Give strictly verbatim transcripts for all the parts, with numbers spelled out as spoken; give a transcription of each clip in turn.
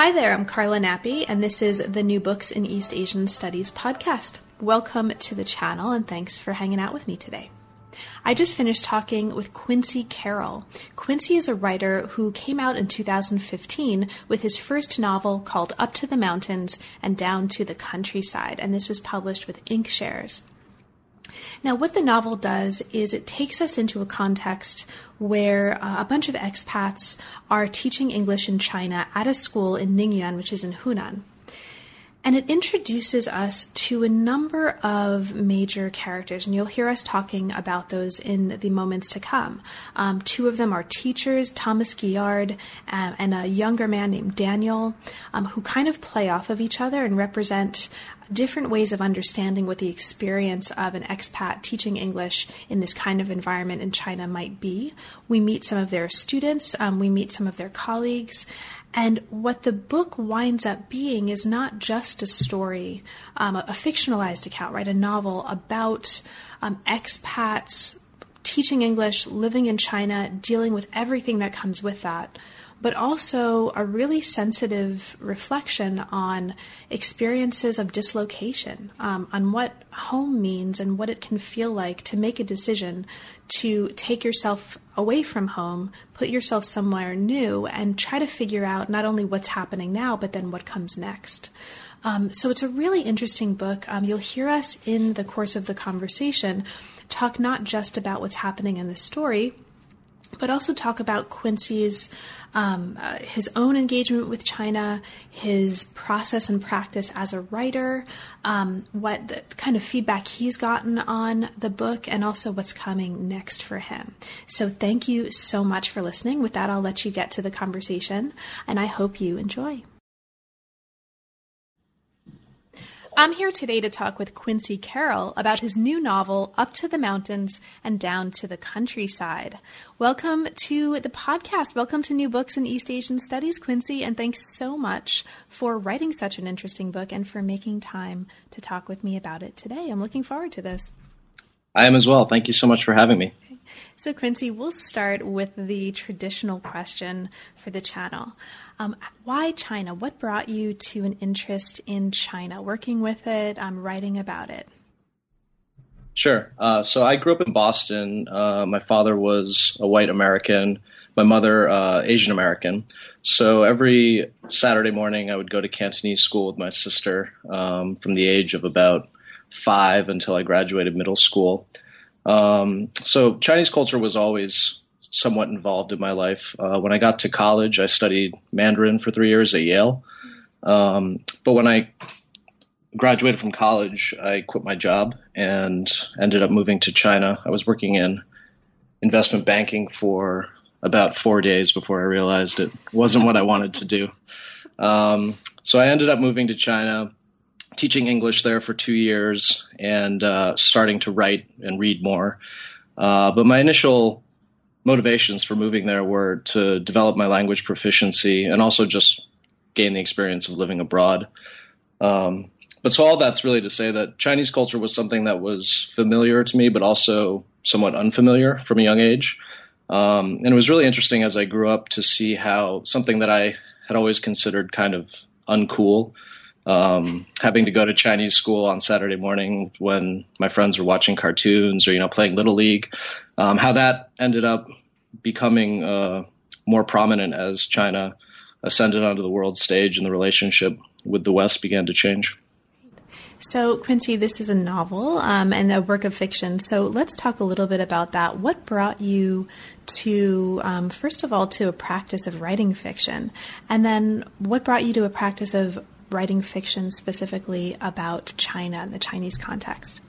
Hi there, I'm Carla Nappi, and this is the New Books in East Asian Studies podcast. Welcome to the channel, and thanks for hanging out with me today. I just finished talking with Quincy Carroll. Quincy is a writer who came out in two thousand fifteen with his first novel called Up to the Mountains and Down to the Countryside, and this was published with Inkshares. Now, what the novel does is it takes us into a context where uh, a bunch of expats are teaching English in China at a school in Ningyuan, which is in Hunan. And it introduces us to a number of major characters, and you'll hear us talking about those in the moments to come. Um, two of them are teachers, Thomas Guillard um, and a younger man named Daniel, um, who kind of play off of each other and represent different ways of understanding what the experience of an expat teaching English in this kind of environment in China might be. We meet some of their students, um, we meet some of their colleagues, and what the book winds up being is not just a story, um, a, a fictionalized account, right? A novel about um, expats teaching English, living in China, dealing with everything that comes with that, but also a really sensitive reflection on experiences of dislocation, um, on what home means and what it can feel like to make a decision to take yourself away from home, put yourself somewhere new, and try to figure out not only what's happening now, but then what comes next. Um, so it's a really interesting book. Um, you'll hear us in the course of the conversation talk not just about what's happening in the story, but also talk about Quincy's, um, uh, his own engagement with China, his process and practice as a writer, um, what the kind of feedback he's gotten on the book, and also what's coming next for him. So thank you so much for listening. With that, I'll let you get to the conversation, and I hope you enjoy. I'm here today to talk with Quincy Carroll about his new novel, Up to the Mountains and Down to the Countryside. Welcome to the podcast. Welcome to New Books in East Asian Studies, Quincy, and thanks so much for writing such an interesting book and for making time to talk with me about it today. I'm looking forward to this. I am as well. Thank you so much for having me. So, Quincy, we'll start with the traditional question for the channel. Um, why China? What brought you to an interest in China, working with it, um, writing about it? Sure. Uh, so I grew up in Boston. Uh, my father was a white American, my mother uh, Asian American. So every Saturday morning I would go to Cantonese school with my sister um, from the age of about five until I graduated middle school. Um, so Chinese culture was always somewhat involved in my life. Uh, when I got to college, I studied Mandarin for three years at Yale. Um, but when I graduated from college, I quit my job and ended up moving to China. I was working in investment banking for about four days before I realized it wasn't what I wanted to do. Um, so I ended up moving to China, teaching English there for two years and uh, starting to write and read more. Uh, but my initial motivations for moving there were to develop my language proficiency and also just gain the experience of living abroad. Um, but so all that's really to say that Chinese culture was something that was familiar to me, but also somewhat unfamiliar from a young age. Um, and it was really interesting as I grew up to see how something that I had always considered kind of uncool, Um, having to go to Chinese school on Saturday morning when my friends were watching cartoons or, you know, playing Little League, um, how that ended up becoming uh, more prominent as China ascended onto the world stage and the relationship with the West began to change. So, Quincy, this is a novel um, and a work of fiction. So let's talk a little bit about that. What brought you to, um, first of all, to a practice of writing fiction? And then what brought you to a practice of writing fiction specifically about China and the Chinese context?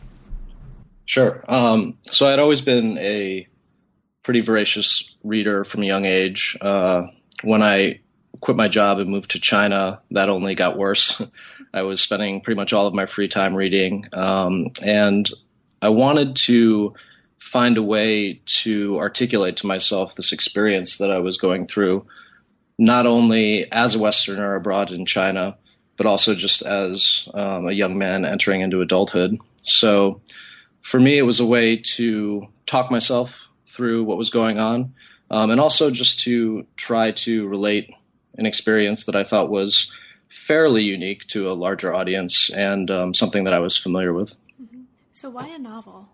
Sure. Um, so I'd always been a pretty voracious reader from a young age. Uh, when I quit my job and moved to China, that only got worse. I was spending pretty much all of my free time reading. Um, and I wanted to find a way to articulate to myself this experience that I was going through, not only as a Westerner abroad in China, but also just as um, a young man entering into adulthood. So for me, it was a way to talk myself through what was going on, um, and also just to try to relate an experience that I thought was fairly unique to a larger audience and um, something that I was familiar with. Mm-hmm. So why a novel?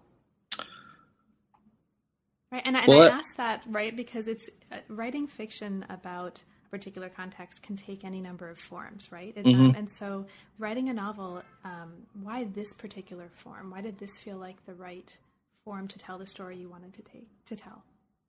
Right, and I, and well, I ask that, right, because it's uh, writing fiction about a particular context can take any number of forms, right? And, mm-hmm. um, and so writing a novel, um, why this particular form? Why did this feel like the right form to tell the story you wanted to take to tell?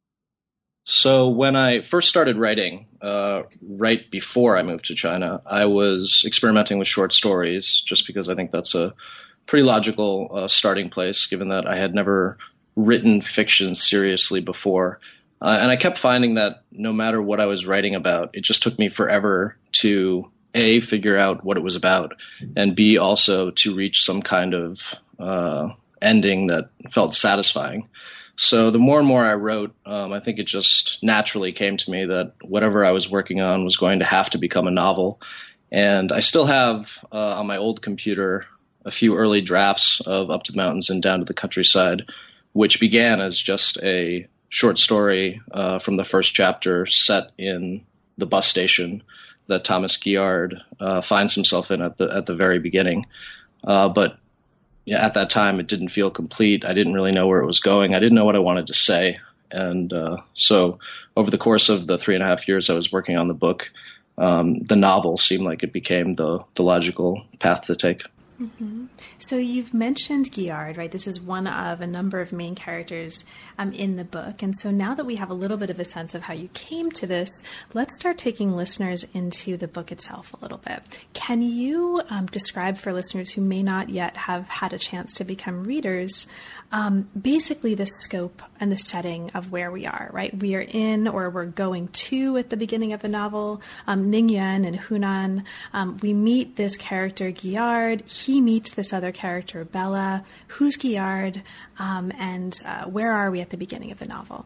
So when I first started writing, uh, right before I moved to China, I was experimenting with short stories just because I think that's a pretty logical uh, starting place, given that I had never written fiction seriously before. Uh, and I kept finding that no matter what I was writing about, it just took me forever to A, figure out what it was about, and B, also to reach some kind of uh, ending that felt satisfying. So the more and more I wrote, um, I think it just naturally came to me that whatever I was working on was going to have to become a novel. And I still have uh, on my old computer a few early drafts of Up to the Mountains and Down to the Countryside, which began as just a short story uh, from the first chapter set in the bus station that Thomas Guillard uh, finds himself in at the at the very beginning. Uh, but yeah, at that time, it didn't feel complete. I didn't really know where it was going. I didn't know what I wanted to say. And uh, so over the course of the three and a half years I was working on the book, um, the novel seemed like it became the, the logical path to take. Mm-hmm. So you've mentioned Guillard, right? This is one of a number of main characters um, in the book. And so now that we have a little bit of a sense of how you came to this, let's start taking listeners into the book itself a little bit. Can you um, describe for listeners who may not yet have had a chance to become readers, um, basically the scope and the setting of where we are, right? We are in, or we're going to at the beginning of the novel, um, Ningyuan and Hunan. Um, we meet this character, Guillard. He meets this other character, Bella. Who's Guillard? Um, and uh, where are we at the beginning of the novel?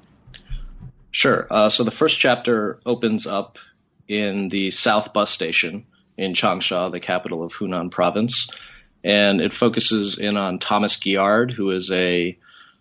Sure. Uh, so the first chapter opens up in the South Bus Station in Changsha, the capital of Hunan Province. And it focuses in on Thomas Guillard, who is a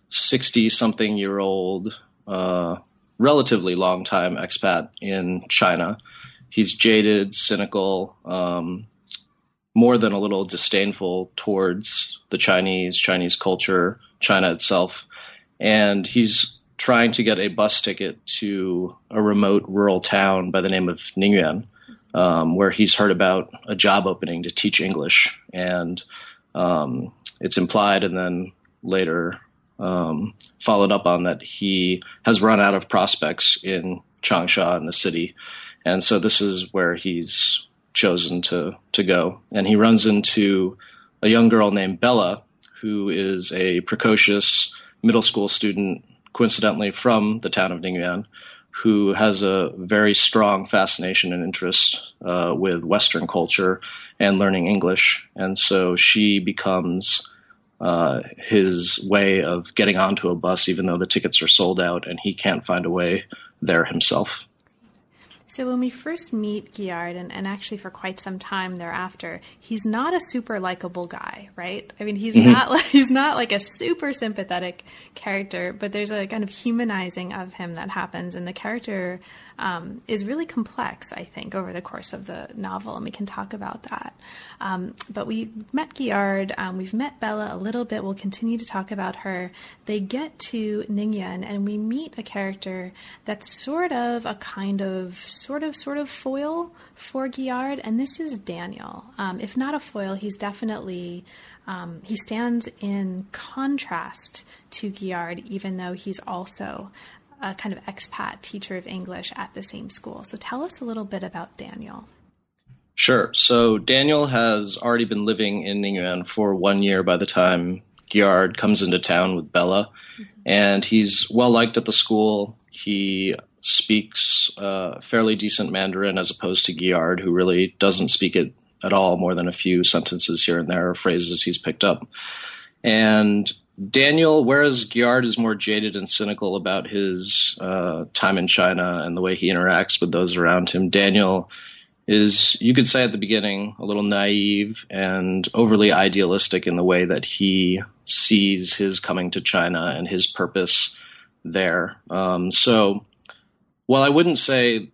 sixty-something-year-old, uh, relatively long-time expat in China. He's jaded, cynical, um, more than a little disdainful towards the Chinese, Chinese culture, China itself. And he's trying to get a bus ticket to a remote rural town by the name of Ningyuan, um, where he's heard about a job opening to teach English. And um, it's implied and then later um, followed up on that he has run out of prospects in Changsha, in the city. And so this is where he's chosen to to go. And he runs into a young girl named Bella, who is a precocious middle school student, coincidentally from the town of Ningyuan, who has a very strong fascination and interest uh, with Western culture and learning English. And so she becomes uh, his way of getting onto a bus, even though the tickets are sold out and he can't find a way there himself. So when we first meet Guillard, and, and actually for quite some time thereafter, he's not a super likable guy, right? I mean, he's mm-hmm. not like, he's not like a super sympathetic character, but there's a kind of humanizing of him that happens, and the character um, is really complex, I think, over the course of the novel, and we can talk about that. Um, but we met Guillard, um, we've met Bella a little bit, we'll continue to talk about her. They get to Ningyuan, and we meet a character that's sort of a kind of sort of sort of foil for Guillard, and this is Daniel. Um, if not a foil, he's definitely um, he stands in contrast to Guillard, even though he's also a kind of expat teacher of English at the same school. So tell us a little bit about Daniel. Sure. So Daniel has already been living in Ningyuan for one year by the time Guillard comes into town with Bella, mm-hmm. and he's well liked at the school. He speaks uh, fairly decent Mandarin as opposed to Guillard, who really doesn't speak it at all, more than a few sentences here and there, or phrases he's picked up. And Daniel, whereas Guillard is more jaded and cynical about his uh, time in China and the way he interacts with those around him, Daniel is, you could say at the beginning, a little naive and overly idealistic in the way that he sees his coming to China and his purpose there. Um, so while I wouldn't say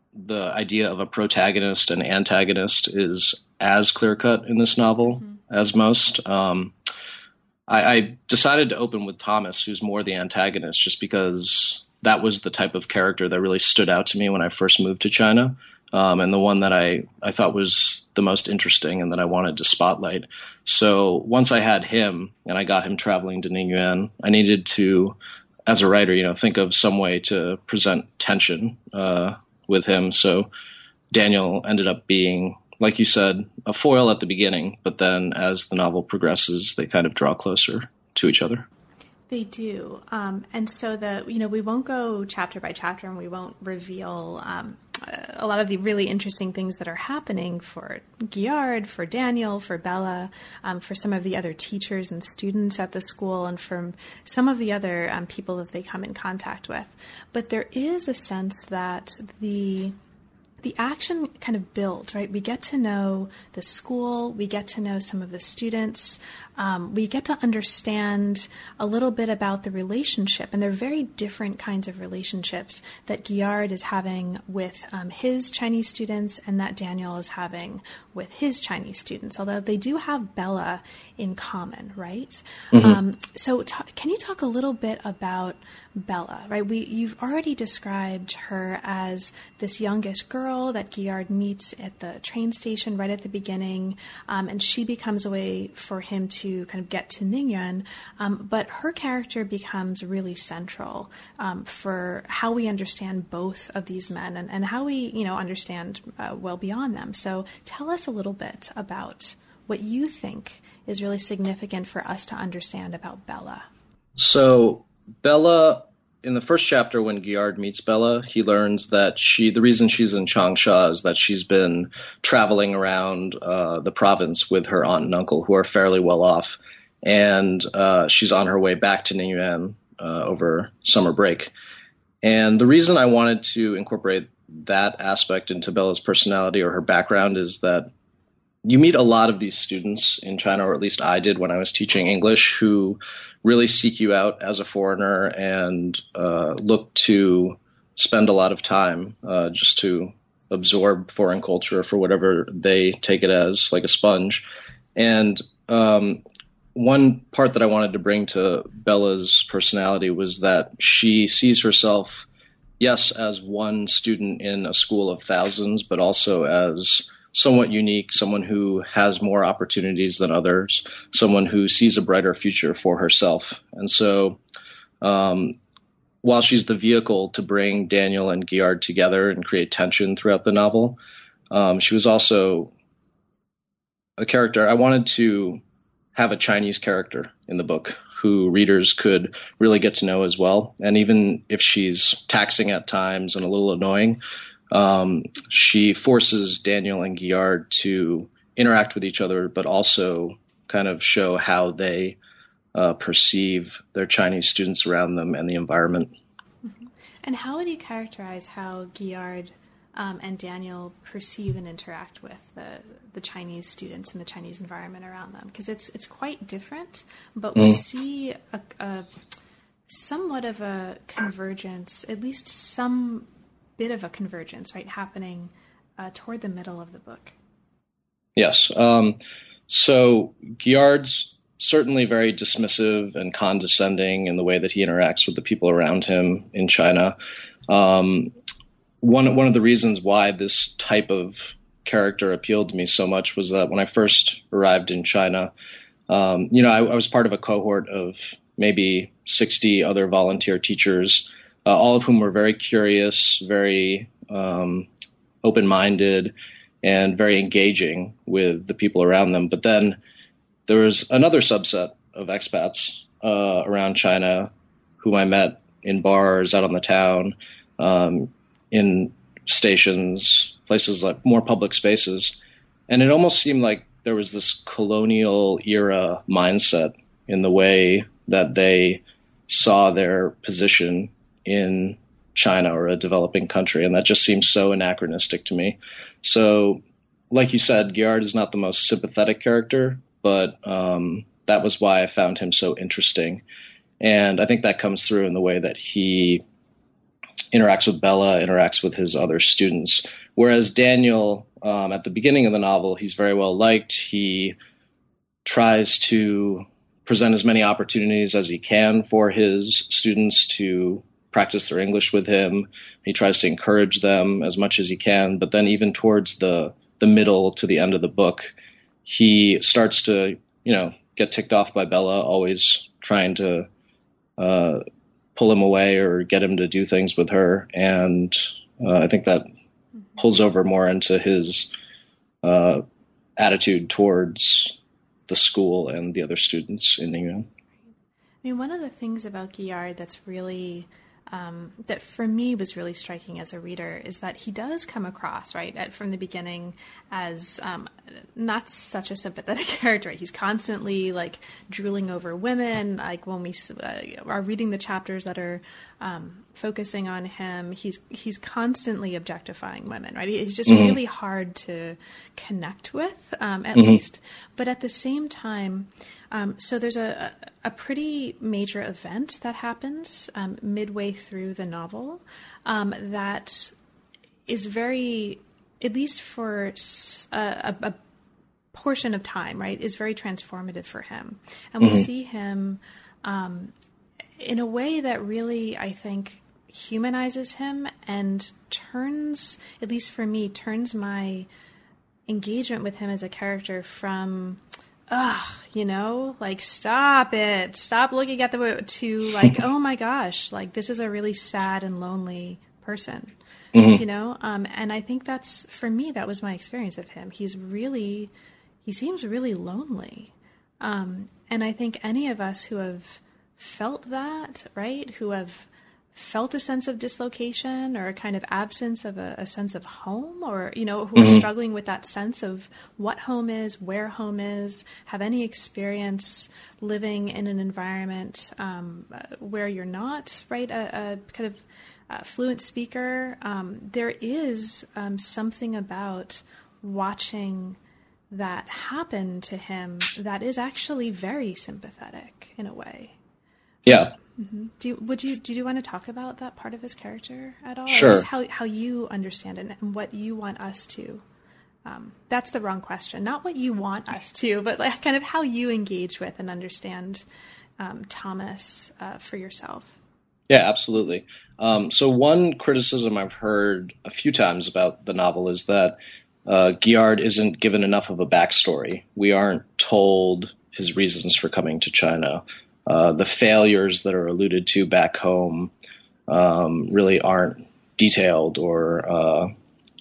the idea of a protagonist and antagonist is as clear-cut in this novel mm-hmm. as most. Um, I, I decided to open with Thomas, who's more the antagonist, just because that was the type of character that really stood out to me when I first moved to China, um, and the one that I, I thought was the most interesting and that I wanted to spotlight. So once I had him and I got him traveling to Ningyuan, I needed to, as a writer, you know, think of some way to present tension uh, with him. So Daniel ended up being, like you said, a foil at the beginning, but then as the novel progresses, they kind of draw closer to each other. They do. Um, and so the, you know, we won't go chapter by chapter and we won't reveal um, a lot of the really interesting things that are happening for Gyard, for Daniel, for Bella, um, for some of the other teachers and students at the school, and from some of the other um, people that they come in contact with. But there is a sense that the the action kind of builds, right? We get to know the school, we get to know some of the students, um, we get to understand a little bit about the relationship, and they're very different kinds of relationships that Gyard is having with um, his Chinese students and that Daniel is having with his Chinese students, although they do have Bella in common, right? Mm-hmm. Um, so t- can you talk a little bit about Bella, right? We You've already described her as this youngest girl that Gyard meets at the train station right at the beginning, um, and she becomes a way for him to kind of get to Ningyuan, um, but her character becomes really central um, for how we understand both of these men and, and how we, you know, understand uh, well beyond them. So tell us a little bit about what you think is really significant for us to understand about Bella. So Bella, in the first chapter, when Gyard meets Bella, he learns that she, the reason she's in Changsha is that she's been traveling around uh, the province with her aunt and uncle, who are fairly well off, and uh, she's on her way back to Ningyuan uh, over summer break. And the reason I wanted to incorporate that aspect into Bella's personality or her background is that you meet a lot of these students in China, or at least I did when I was teaching English, who really seek you out as a foreigner and uh, look to spend a lot of time uh, just to absorb foreign culture for whatever they take it as, like a sponge. And um, one part that I wanted to bring to Bella's personality was that she sees herself, yes, as one student in a school of thousands, but also as somewhat unique, someone who has more opportunities than others, someone who sees a brighter future for herself. And so um, while she's the vehicle to bring Daniel and Gyard together and create tension throughout the novel, um, she was also a character. I wanted to have a Chinese character in the book who readers could really get to know as well. And even if she's taxing at times and a little annoying, Um, she forces Daniel and Gyard to interact with each other, but also kind of show how they uh, perceive their Chinese students around them and the environment. Mm-hmm. And how would you characterize how Gyard um, and Daniel perceive and interact with the, the Chinese students and the Chinese environment around them? Because it's it's quite different, but we mm. see a, a somewhat of a convergence, at least some bit of a convergence, right, happening uh, toward the middle of the book. Yes. Um, so Gyard's certainly very dismissive and condescending in the way that he interacts with the people around him in China. Um, one, one of the reasons why this type of character appealed to me so much was that when I first arrived in China, um, you know, I, I was part of a cohort of maybe sixty other volunteer teachers, Uh, all of whom were very curious, very um, open-minded, and very engaging with the people around them. But then there was another subset of expats uh, around China whom I met in bars, out on the town, um, in stations, places like more public spaces. And it almost seemed like there was this colonial era mindset in the way that they saw their position in China or a developing country. And that just seems so anachronistic to me. So like you said, Gyard is not the most sympathetic character, but um, that was why I found him so interesting. And I think that comes through in the way that he interacts with Bella, interacts with his other students. Whereas Daniel, um, at the beginning of the novel, he's very well liked. He tries to present as many opportunities as he can for his students to practice their English with him. He tries to encourage them as much as he can. But then even towards the, the middle to the end of the book, he starts to, you know, get ticked off by Bella, always trying to uh, pull him away or get him to do things with her. And uh, I think that pulls over more into his uh, attitude towards the school and the other students in England. I mean, one of the things about Guillard that's really, um, that for me was really striking as a reader is that he does come across, right, at, from the beginning as um, not such a sympathetic character. He's constantly, like, drooling over women. Like, when we uh, are reading the chapters that are um, focusing on him, he's he's constantly objectifying women, right? He's just mm-hmm. really hard to connect with, um, at mm-hmm. least. But at the same time, um, so there's a, a pretty major event that happens um, midway through the novel um, that is very, at least for a, a, a portion of time, right, is very transformative for him. And we mm-hmm. see him um, in a way that really, I think, humanizes him and turns, at least for me, turns my engagement with him as a character from, ugh, you know, like, stop it, stop looking at the, to like, oh my gosh, like, this is a really sad and lonely person, mm-hmm. you know? Um, and I think that's, for me, that was my experience of him. He's really, he seems really lonely. Um, and I think any of us who have felt that, right, who have felt a sense of dislocation or a kind of absence of a, a sense of home, or, you know, who mm-hmm. are struggling with that sense of what home is, where home is, have any experience living in an environment um, where you're not, right, a, a kind of uh, fluent speaker. Um, there is um, something about watching that happen to him that is actually very sympathetic in a way. Yeah. Mm-hmm. Do you, would you do you want to talk about that part of his character at all? Sure. Or at least how how you understand it and what you want us to. Um, that's the wrong question. Not what you want us to, but like kind of how you engage with and understand um, Thomas uh, for yourself. Yeah, absolutely. Um, so one criticism I've heard a few times about the novel is that uh, Guillard isn't given enough of a backstory. We aren't told his reasons for coming to China. Uh, the failures that are alluded to back home um, really aren't detailed or uh,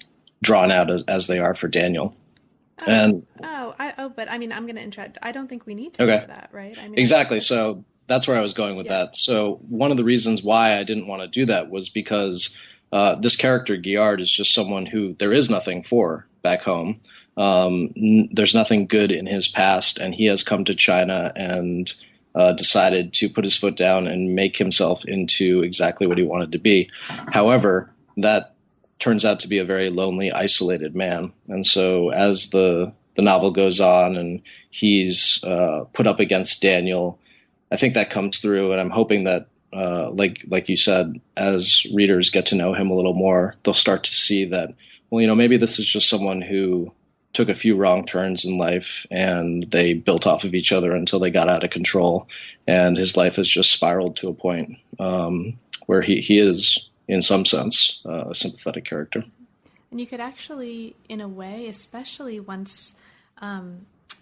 drawn out as, as they are for Daniel. Oh, and oh, I, oh, but I mean, I'm going to interrupt. I don't think we need to okay. do that, right? I mean, exactly. So that's where I was going with yeah. that. So one of the reasons why I didn't want to do that was because uh, this character, Guillard, is just someone who there is nothing for back home. Um, n- there's nothing good in his past, and he has come to China and Uh, decided to put his foot down and make himself into exactly what he wanted to be. However, that turns out to be a very lonely, isolated man. And so as the the novel goes on and he's uh, put up against Daniel, I think that comes through. And I'm hoping that, uh, like like you said, as readers get to know him a little more, they'll start to see that, well, you know, maybe this is just someone who took a few wrong turns in life and they built off of each other until they got out of control. And his life has just spiraled to a point um, where he, he is, in some sense, uh, a sympathetic character. And you could actually, in a way, especially once um,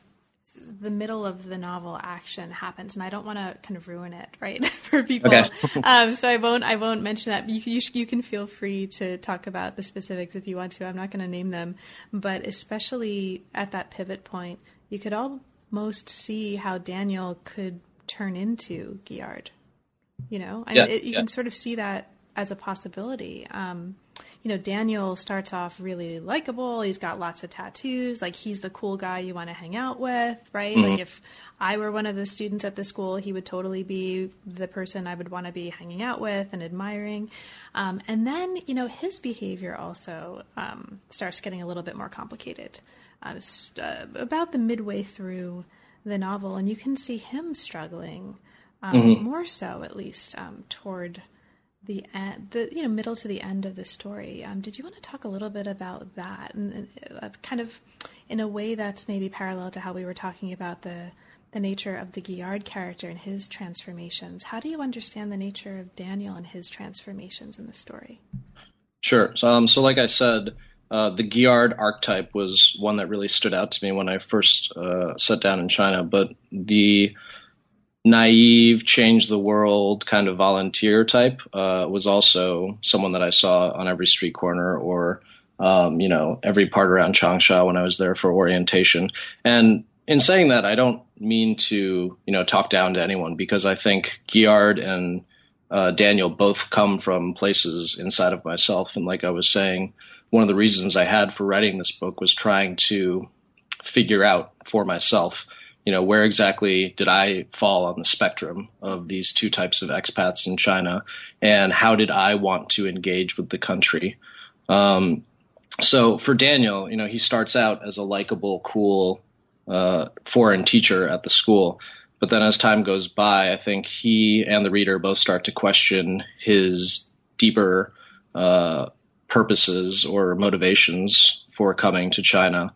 the middle of the novel action happens, and I don't want to kind of ruin it, right, for people. Okay. um, so I won't, I won't mention that. You, you, you can feel free to talk about the specifics if you want to. I'm not going to name them, but especially at that pivot point, you could almost see how Daniel could turn into Guillard. You know, I yeah, mean, it, you yeah. can sort of see that as a possibility. Um, you know, Daniel starts off really likable. He's got lots of tattoos. Like, he's the cool guy you want to hang out with, right? Mm-hmm. Like, if I were one of the students at the school, he would totally be the person I would want to be hanging out with and admiring. Um, and then, you know, his behavior also um, starts getting a little bit more complicated. Uh, uh, about the midway through the novel, and you can see him struggling um, mm-hmm. more so, at least, um, toward the end, the you know middle to the end of the story. Um, did you want to talk a little bit about that, and, and uh, kind of in a way that's maybe parallel to how we were talking about the the nature of the Guyard character and his transformations? How do you understand the nature of Daniel and his transformations in the story? Sure. So, um, so like I said, uh, the Guyard archetype was one that really stood out to me when I first uh, sat down in China. But the naive, change the world kind of volunteer type uh, was also someone that I saw on every street corner or, um, you know, every part around Changsha when I was there for orientation. And in saying that, I don't mean to, you know, talk down to anyone, because I think Guyard and uh, Daniel both come from places inside of myself. And like I was saying, one of the reasons I had for writing this book was trying to figure out for myself, you know, where exactly did I fall on the spectrum of these two types of expats in China, and how did I want to engage with the country? Um, so for Daniel, you know, he starts out as a likable, cool uh, foreign teacher at the school. But then as time goes by, I think he and the reader both start to question his deeper uh, purposes or motivations for coming to China.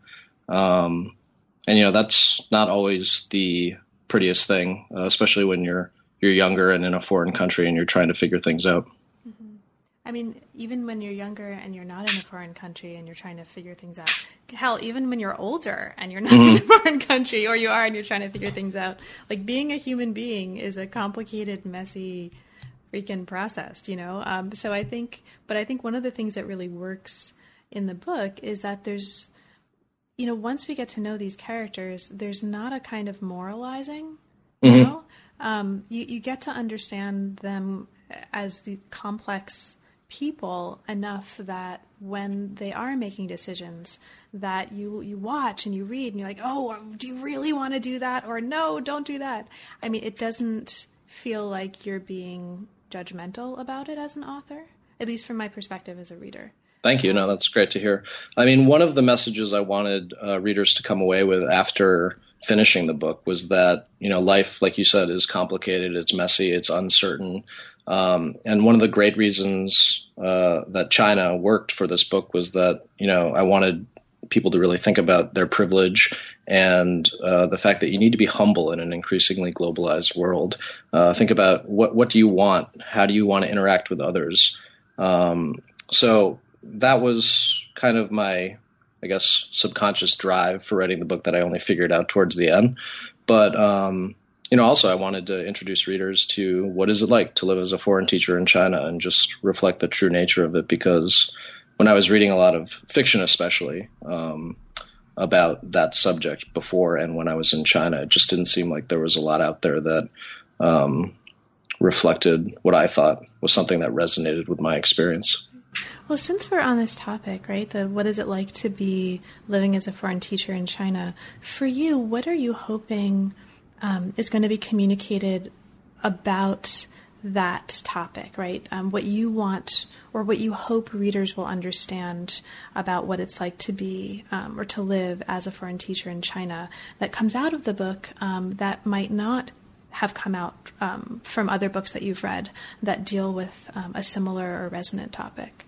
Um, and, you know, that's not always the prettiest thing, uh, especially when you're you're younger and in a foreign country and you're trying to figure things out. Mm-hmm. I mean, even when you're younger and you're not in a foreign country and you're trying to figure things out, hell, even when you're older and you're not mm-hmm. in a foreign country, or you are and you're trying to figure things out, like being a human being is a complicated, messy, freaking process, you know? Um, so I think, but I think one of the things that really works in the book is that there's, you know, once we get to know these characters, there's not a kind of moralizing, you mm-hmm. know? Um, you, you get to understand them as the complex people enough that when they are making decisions that you you watch and you read and you're like, oh, do you really want to do that? Or no, don't do that. I mean, it doesn't feel like you're being judgmental about it as an author, at least from my perspective as a reader. Thank you. No, that's great to hear. I mean, one of the messages I wanted uh, readers to come away with after finishing the book was that, you know, life, like you said, is complicated, it's messy, it's uncertain. Um, and one of the great reasons uh, that China worked for this book was that, you know, I wanted people to really think about their privilege and uh, the fact that you need to be humble in an increasingly globalized world. Uh, think about what what do you want? How do you want to interact with others? Um, so that was kind of my, I guess, subconscious drive for writing the book that I only figured out towards the end. But, um, you know, also I wanted to introduce readers to what is it like to live as a foreign teacher in China and just reflect the true nature of it, because when I was reading a lot of fiction, especially um, about that subject before and when I was in China, it just didn't seem like there was a lot out there that um, reflected what I thought was something that resonated with my experience. Well, since we're on this topic, right, the what is it like to be living as a foreign teacher in China, for you, what are you hoping um, is going to be communicated about that topic, right? Um, what you want or what you hope readers will understand about what it's like to be um, or to live as a foreign teacher in China that comes out of the book um, that might not have come out um, from other books that you've read that deal with um, a similar or resonant topic?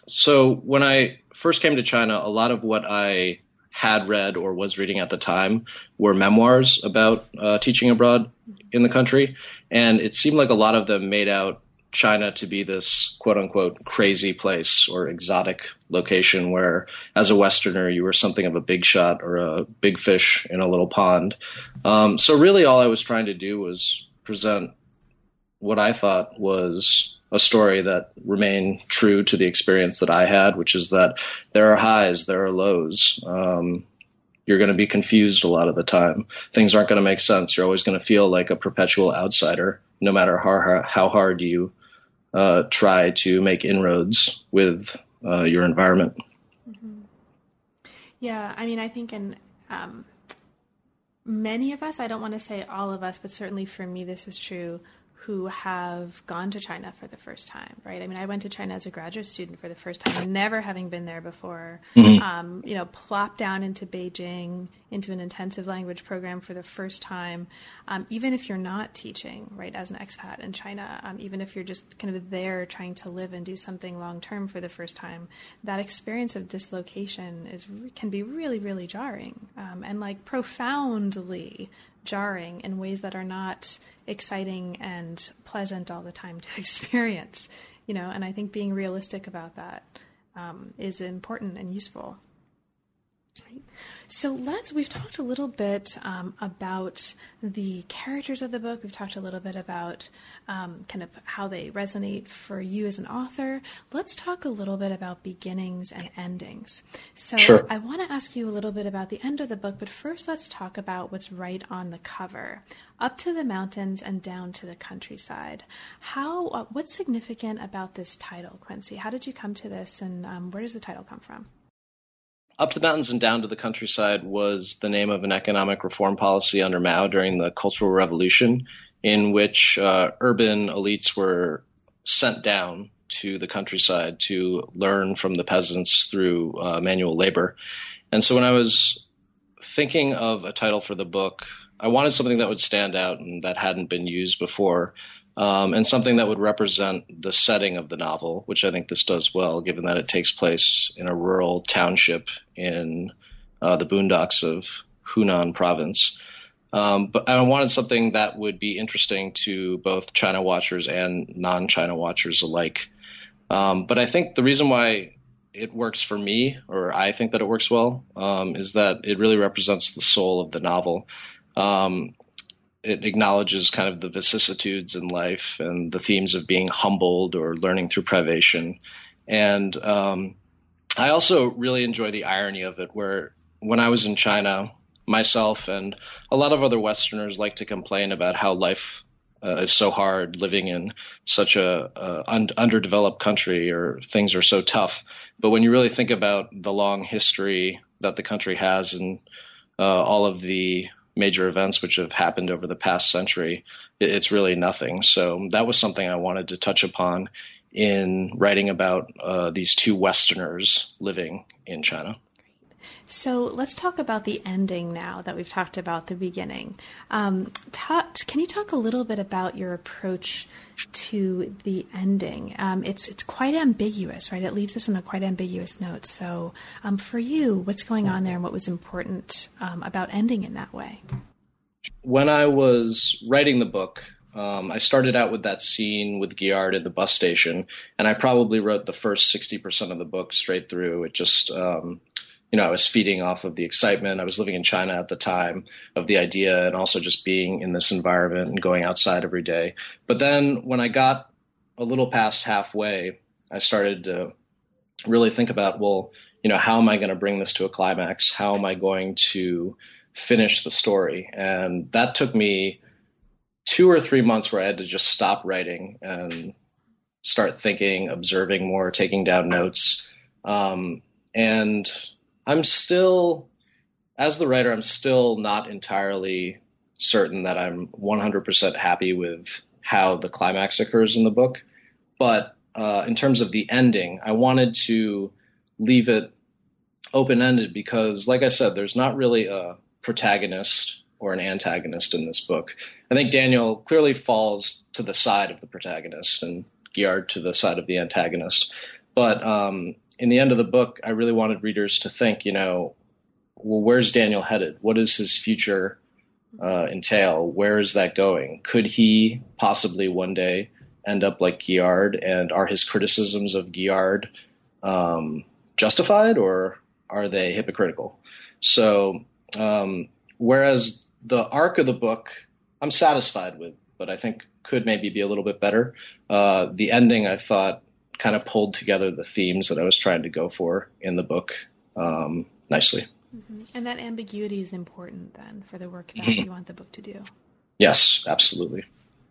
So when I first came to China, a lot of what I had read or was reading at the time were memoirs about uh, teaching abroad in the country. And it seemed like a lot of them made out China to be this quote unquote crazy place or exotic location where as a Westerner, you were something of a big shot or a big fish in a little pond. Um, so really all I was trying to do was present what I thought was a story that remained true to the experience that I had, which is that there are highs, there are lows. Um, you're going to be confused a lot of the time. Things aren't going to make sense. You're always going to feel like a perpetual outsider, no matter how, how hard you uh, try to make inroads with uh, your environment. Mm-hmm. Yeah, I mean, I think in um, many of us, I don't want to say all of us, but certainly for me, this is true, who have gone to China for the first time, right? I mean, I went to China as a graduate student for the first time, never having been there before. Mm-hmm. Um, you know, plopped down into Beijing into an intensive language program for the first time, um, even if you're not teaching, right, as an expat in China, um, even if you're just kind of there trying to live and do something long-term for the first time, that experience of dislocation is can be really, really jarring, um, and like profoundly jarring in ways that are not exciting and pleasant all the time to experience, you know, and I think being realistic about that um, is important and useful. Right. So let's, we've talked a little bit um, about the characters of the book. We've talked a little bit about um, kind of how they resonate for you as an author. Let's talk a little bit about beginnings and endings. So Sure. I want to ask you a little bit about the end of the book, but first let's talk about what's right on the cover. Up to the mountains and down to the countryside. How, uh, what's significant about this title, Quincy? How did you come to this, and um, where does the title come from? Up to the Mountains and Down to the Countryside was the name of an economic reform policy under Mao during the Cultural Revolution, in which uh, urban elites were sent down to the countryside to learn from the peasants through uh, manual labor. And so when I was thinking of a title for the book, I wanted something that would stand out and that hadn't been used before. Um, and something that would represent the setting of the novel, which I think this does well, given that it takes place in a rural township in uh, the boondocks of Hunan province. Um, but I wanted something that would be interesting to both China watchers and non-China watchers alike. Um, but I think the reason why it works for me, or I think that it works well, um, is that it really represents the soul of the novel. Um, It acknowledges kind of the vicissitudes in life and the themes of being humbled or learning through privation. And um, I also really enjoy the irony of it, where when I was in China, myself and a lot of other Westerners like to complain about how life uh, is so hard living in such a uh, un- underdeveloped country, or things are so tough. But when you really think about the long history that the country has and uh, all of the major events which have happened over the past century, it's really nothing. So that was something I wanted to touch upon in writing about uh, these two Westerners living in China. So let's talk about the ending now that we've talked about the beginning. Um, ta- can you talk a little bit about your approach to the ending? Um, it's it's quite ambiguous, right? It leaves us on a quite ambiguous note. So um, for you, what's going on there, and what was important um, about ending in that way? When I was writing the book, um, I started out with that scene with Giard at the bus station, and I probably wrote the first sixty percent of the book straight through. It just... Um, You know, I was feeding off of the excitement. I was living in China at the time of the idea, and also just being in this environment and going outside every day. But then when I got a little past halfway, I started to really think about, well, you know, how am I going to bring this to a climax? How am I going to finish the story? And that took me two or three months where I had to just stop writing and start thinking, observing more, taking down notes. Um, and I'm still, as the writer, I'm still not entirely certain that I'm one hundred percent happy with how the climax occurs in the book. But uh, in terms of the ending, I wanted to leave it open-ended because, like I said, there's not really a protagonist or an antagonist in this book. I think Daniel clearly falls to the side of the protagonist and Giard to the side of the antagonist. But um, in the end of the book, I really wanted readers to think, you know, well, where's Daniel headed? What does his future uh, entail? Where is that going? Could he possibly one day end up like Giard? And are his criticisms of Giard um, justified, or are they hypocritical? So um, whereas the arc of the book I'm satisfied with, but I think could maybe be a little bit better, uh, the ending I thought kind of pulled together the themes that I was trying to go for in the book um, nicely. Mm-hmm. And that ambiguity is important then for the work that Mm-hmm. you want the book to do. Yes, absolutely.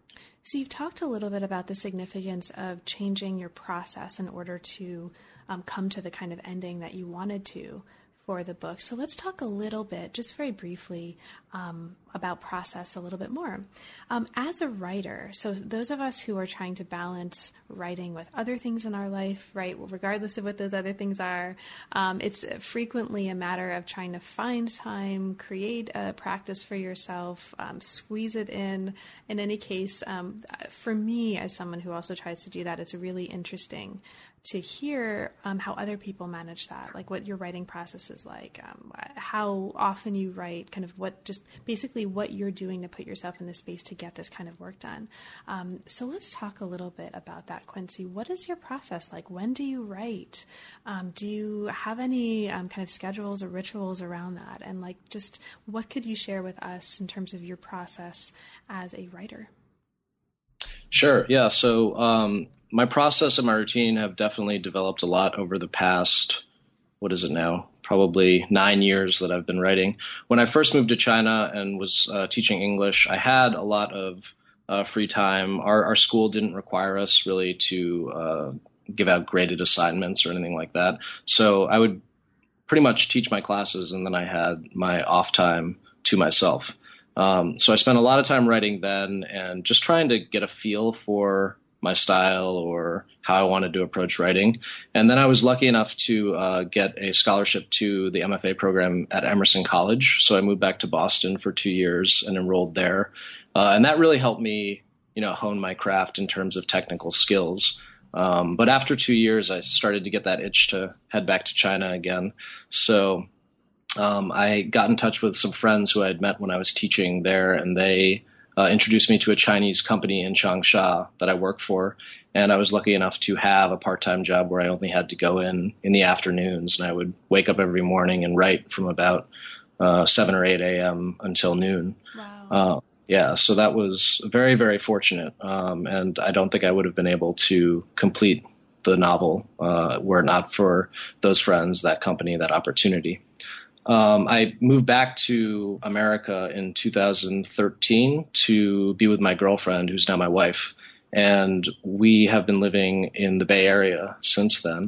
So you've talked a little bit about the significance of changing your process in order to um, come to the kind of ending that you wanted to for the book. So let's talk a little bit, just very briefly, um, about process a little bit more. Um, as a writer, so those of us who are trying to balance writing with other things in our life, right, regardless of what those other things are, um, it's frequently a matter of trying to find time, create a practice for yourself, um, squeeze it in. In any case, um, for me, as someone who also tries to do that, it's really interesting to hear um, how other people manage that, like what your writing process is like, um, how often you write, kind of what, just basically what you're doing to put yourself in this space to get this kind of work done. Um, so let's talk a little bit about that, Quincy. What is your process like? When do you write? Um, do you have any um, kind of schedules or rituals around that? And like, just what could you share with us in terms of your process as a writer? Sure. Yeah. So um, my process and my routine have definitely developed a lot over the past, what is it now? Probably nine years that I've been writing. When I first moved to China and was uh, teaching English, I had a lot of uh, free time. Our, our school didn't require us really to uh, give out graded assignments or anything like that. So I would pretty much teach my classes, and then I had my off time to myself. Um, so I spent a lot of time writing then and just trying to get a feel for my style or how I wanted to approach writing. And then I was lucky enough to uh, get a scholarship to the M F A program at Emerson College. So I moved back to Boston for two years and enrolled there. Uh, and that really helped me, you know, hone my craft in terms of technical skills. Um, but after two years, I started to get that itch to head back to China again. So Um, I got in touch with some friends who I had met when I was teaching there, and they uh, introduced me to a Chinese company in Changsha that I work for. And I was lucky enough to have a part-time job where I only had to go in in the afternoons, and I would wake up every morning and write from about uh, seven or eight a.m. until noon. Wow. Uh, yeah, so that was very, very fortunate. Um, and I don't think I would have been able to complete the novel uh, were it not for those friends, that company, that opportunity. Um, I moved back to America in two thousand thirteen to be with my girlfriend, who's now my wife. And we have been living in the Bay Area since then.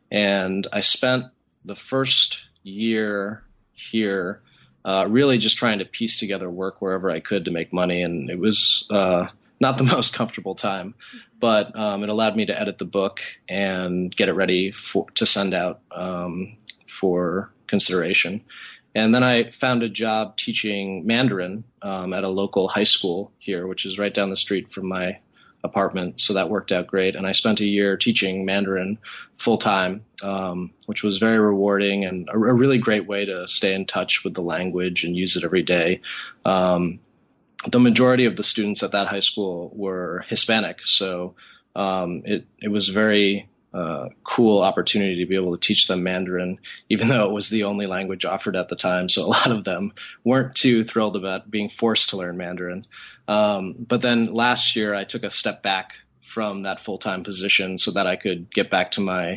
And I spent the first year here uh, really just trying to piece together work wherever I could to make money. And it was uh, not the most comfortable time, but um, it allowed me to edit the book and get it ready for, to send out um, for consideration. And then I found a job teaching Mandarin um, at a local high school here, which is right down the street from my apartment. So that worked out great. And I spent a year teaching Mandarin full time, um, which was very rewarding and a, a really great way to stay in touch with the language and use it every day. Um, the majority of the students at that high school were Hispanic. So um, it, it was very Uh, cool opportunity to be able to teach them Mandarin, even though it was the only language offered at the time. So a lot of them weren't too thrilled about being forced to learn Mandarin. Um, but then last year I took a step back from that full-time position so that I could get back to my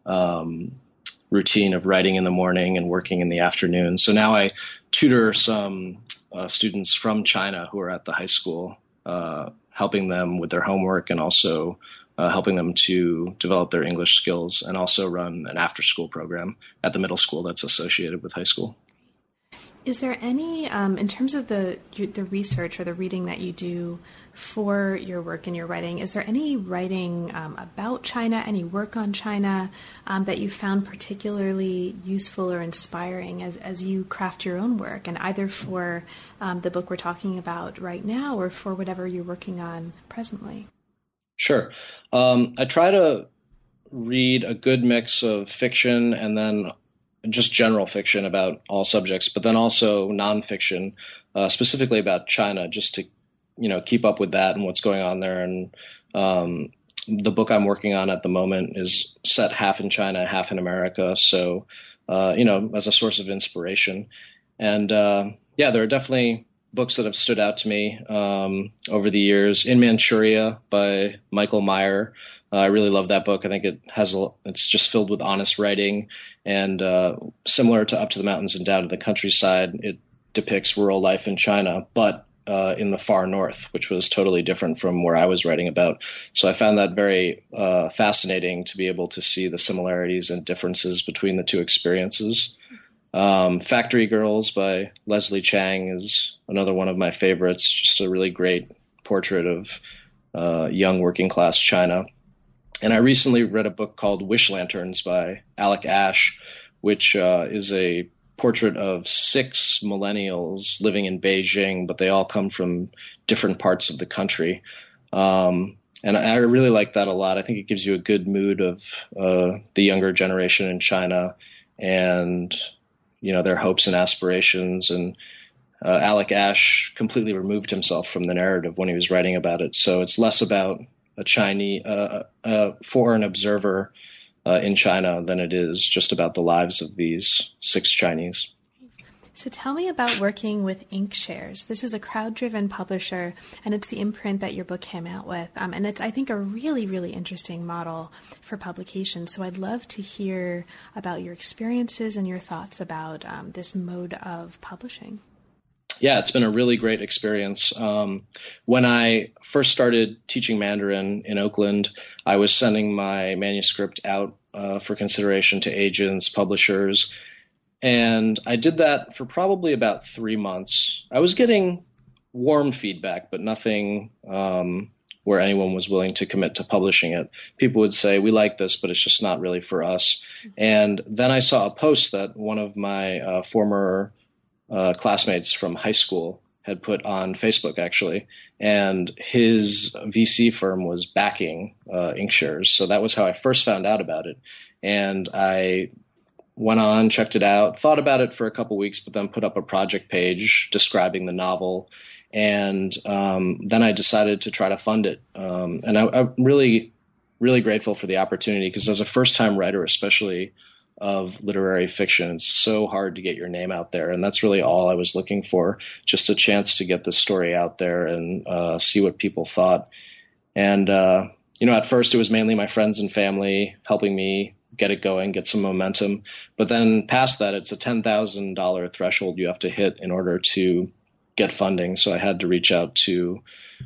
um, routine of writing in the morning and working in the afternoon. So now I tutor some uh, students from China who are at the high school, uh, helping them with their homework and also Uh, helping them to develop their English skills, and also run an after-school program at the middle school that's associated with high school. Is there any, um, in terms of the the research or the reading that you do for your work and your writing, is there any writing um, about China, any work on China um, that you found particularly useful or inspiring as, as you craft your own work, and either for um, the book we're talking about right now or for whatever you're working on presently? Sure. Um, I try to read a good mix of fiction and then just general fiction about all subjects, but then also nonfiction, uh, specifically about China, just to, you know, keep up with that and what's going on there. And um, the book I'm working on at the moment is set half in China, half in America. So, uh, you know, as a source of inspiration. And uh, yeah, there are definitely books that have stood out to me um, over the years. In Manchuria by Michael Meyer. Uh, I really love that book. I think it has a, it's just filled with honest writing, and uh, similar to Up to the Mountains and Down to the Countryside, it depicts rural life in China, but uh, in the far north, which was totally different from where I was writing about. So I found that very uh, fascinating to be able to see the similarities and differences between the two experiences. Um, Factory Girls by Leslie Chang is another one of my favorites. Just a really great portrait of uh, young working class China. And I recently read a book called Wish Lanterns by Alec Ash, which uh, is a portrait of six millennials living in Beijing, but they all come from different parts of the country. Um, and I really like that a lot. I think it gives you a good mood of uh, the younger generation in China and, you know, their hopes and aspirations. And uh, Alec Ash completely removed himself from the narrative when he was writing about it. So it's less about a Chinese, uh, a foreign observer uh, in China than it is just about the lives of these six Chinese. So tell me about working with Inkshares. This is a crowd-driven publisher, and it's the imprint that your book came out with. Um, and it's, I think, a really, really interesting model for publication. So I'd love to hear about your experiences and your thoughts about um, this mode of publishing. Yeah, it's been a really great experience. Um, when I first started teaching Mandarin in Oakland, I was sending my manuscript out uh, for consideration to agents, publishers, and I did that for probably about three months. I was getting warm feedback, but nothing um, where anyone was willing to commit to publishing it. People would say, we like this, but it's just not really for us. And then I saw a post that one of my uh, former Uh, classmates from high school had put on Facebook, actually, and his V C firm was backing uh, Inkshares. So that was how I first found out about it. And I went on, checked it out, thought about it for a couple weeks, but then put up a project page describing the novel. And um, then I decided to try to fund it. Um, and I, I'm really, really grateful for the opportunity, because as a first-time writer, especially of literary fiction, it's so hard to get your name out there. And that's really all I was looking for, just a chance to get this story out there and uh, see what people thought. And, uh, you know, at first it was mainly my friends and family helping me get it going, get some momentum. But then past that, it's a ten thousand dollars threshold you have to hit in order to get funding. So I had to reach out to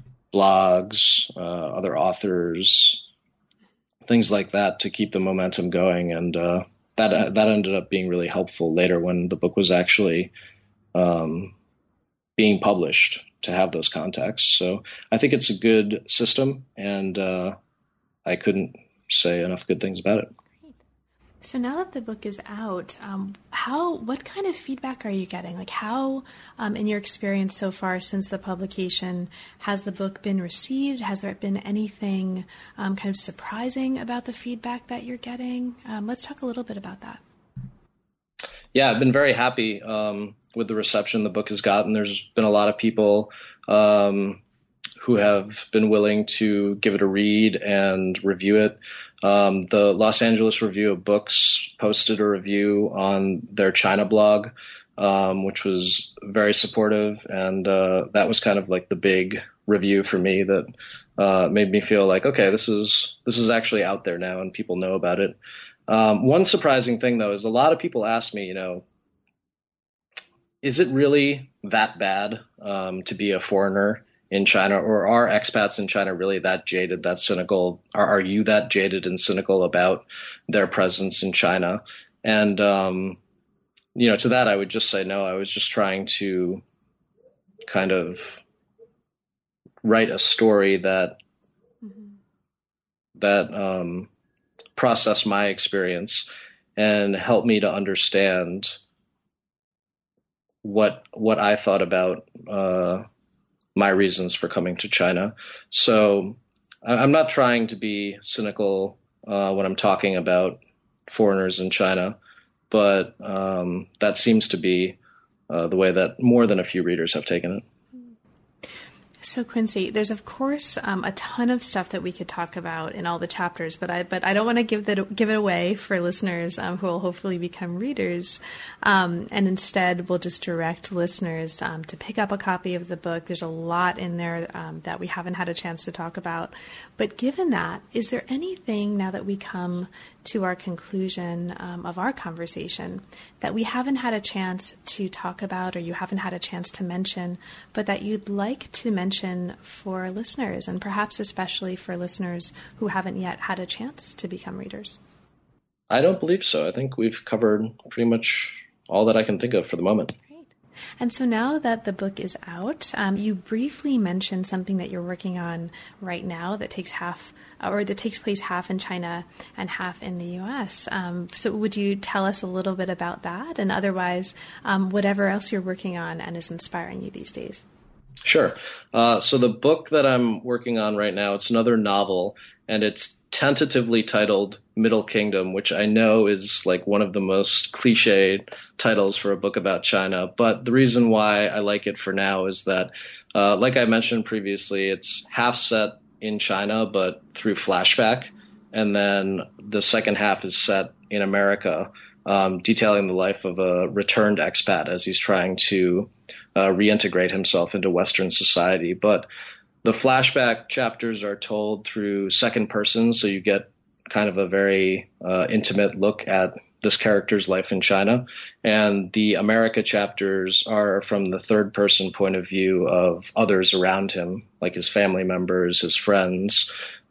blogs, uh, other authors, things like that to keep the momentum going. And, uh, That that ended up being really helpful later when the book was actually um, being published, to have those contacts. So I think it's a good system, and uh, I couldn't say enough good things about it. Great. So now that the book is out, um, how what kind of feedback are you getting? Like how, um, in your experience so far since the publication, has the book been received? Has there been anything um, kind of surprising about the feedback that you're getting? Um, let's talk a little bit about that. Yeah, I've been very happy um, with the reception the book has gotten. There's been a lot of people um, who have been willing to give it a read and review it. Um, the Los Angeles Review of Books posted a review on their China blog, um, which was very supportive. And uh, that was kind of like the big review for me that uh, made me feel like, okay, this is this is actually out there now and people know about it. Um, one surprising thing, though, is a lot of people ask me, you know, is it really that bad um, to be a foreigner in China, or are expats in China really that jaded, that cynical? Are, are you that jaded and cynical about their presence in China? And, um, you know, to that, I would just say, no, I was just trying to kind of write a story that, mm-hmm. that, um, process my experience and help me to understand what, what I thought about, uh, my reasons for coming to China. So I'm not trying to be cynical uh, when I'm talking about foreigners in China, but um, that seems to be uh, the way that more than a few readers have taken it. So Quincy, there's of course um, a ton of stuff that we could talk about in all the chapters, but I but I don't want to give that give it away for listeners um, who will hopefully become readers, um, and instead we'll just direct listeners um, to pick up a copy of the book. There's a lot in there um, that we haven't had a chance to talk about. But given that, is there anything now that we come to our conclusion um, of our conversation that we haven't had a chance to talk about, or you haven't had a chance to mention, but that you'd like to mention for listeners, and perhaps especially for listeners who haven't yet had a chance to become readers? I don't believe so. I think we've covered pretty much all that I can think of for the moment. And so now that the book is out, um, you briefly mentioned something that you're working on right now that takes half, or that takes place half in China and half in the U S. Um, so would you tell us a little bit about that, and otherwise um, whatever else you're working on and is inspiring you these days? Sure. Uh, so the book that I'm working on right now, it's another novel, and it's tentatively titled Middle Kingdom, which I know is like one of the most cliched titles for a book about China. But the reason why I like it for now is that, uh, like I mentioned previously, it's half set in China, but through flashback. And then the second half is set in America, um, detailing the life of a returned expat as he's trying to uh, reintegrate himself into Western society. But the flashback chapters are told through second person, so you get kind of a very uh, intimate look at this character's life in China. And the America chapters are from the third person point of view of others around him, like his family members, his friends,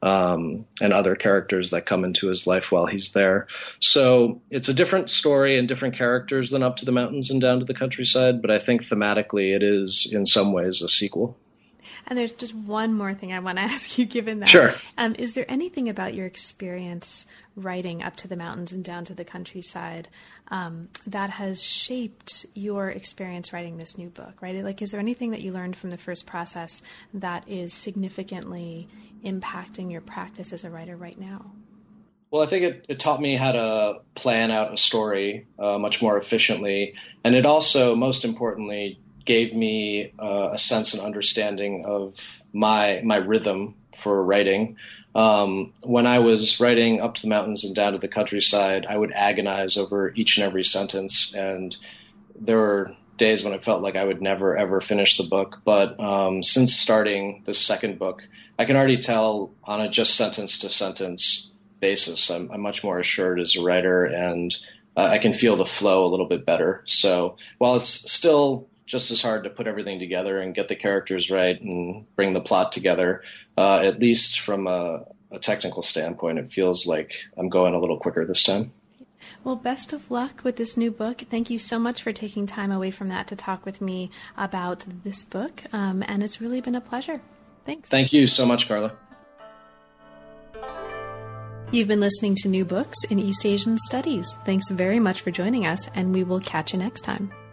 um, and other characters that come into his life while he's there. So it's a different story and different characters than Up to the Mountains and Down to the Countryside, but I think thematically it is in some ways a sequel. And there's just one more thing I want to ask you, given that. Sure. Um, is there anything about your experience writing Up to the Mountains and Down to the Countryside um, that has shaped your experience writing this new book, right? Like, is there anything that you learned from the first process that is significantly impacting your practice as a writer right now? Well, I think it, it taught me how to plan out a story uh, much more efficiently. And it also, most importantly, gave me uh, a sense and understanding of my my rhythm for writing. Um, when I was writing Up to the Mountains and Down to the Countryside, I would agonize over each and every sentence, and there were days when I felt like I would never, ever finish the book. But um, since starting this second book, I can already tell on a just sentence-to-sentence basis, I'm, I'm much more assured as a writer, and uh, I can feel the flow a little bit better. So while it's still just as hard to put everything together and get the characters right and bring the plot together, uh, at least from a, a technical standpoint, it feels like I'm going a little quicker this time. Well, best of luck with this new book. Thank you so much for taking time away from that to talk with me about this book. Um, and it's really been a pleasure. Thanks. Thank you so much, Carla. You've been listening to New Books in East Asian Studies. Thanks very much for joining us, and we will catch you next time.